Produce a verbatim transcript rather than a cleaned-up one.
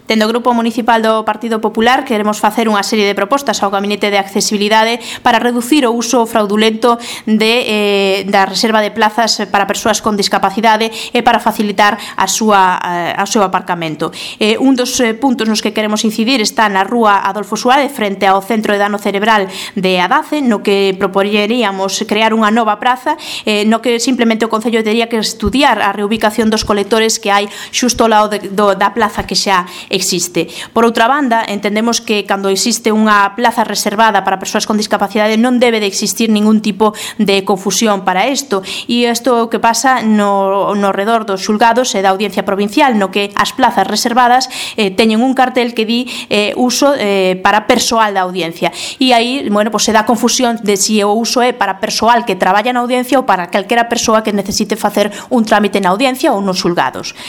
Dende o Grupo Municipal do Partido Popular queremos facer unha serie de propostas ao Gabinete de Accesibilidade para reducir o uso fraudulento de, eh, da reserva de plazas para persoas con discapacidade e para facilitar a súa, a, a seu aparcamento. Eh, un dos eh, puntos nos que queremos incidir está na rúa Adolfo Suárez, frente ao Centro de Dano Cerebral de Adace, no que propoñeríamos crear unha nova praza, eh, no que simplemente o Concello tería que estudiar a reubicación dos colectores que hai xusto ao lado de, do, da plaza que xa existe. Por outra banda, entendemos que cando existe unha plaza reservada para persoas con discapacidade non debe de existir ningún tipo de confusión para isto, e isto que pasa no, no redor dos xulgados e da Audiencia Provincial, no que as plazas reservadas eh, teñen un cartel que di eh, uso eh, para persoal da audiencia, e aí, bueno, pues se dá confusión de si o uso é para persoal que traballa na audiencia ou para calquera persoa que necesite facer un trámite na audiencia ou nos xulgados.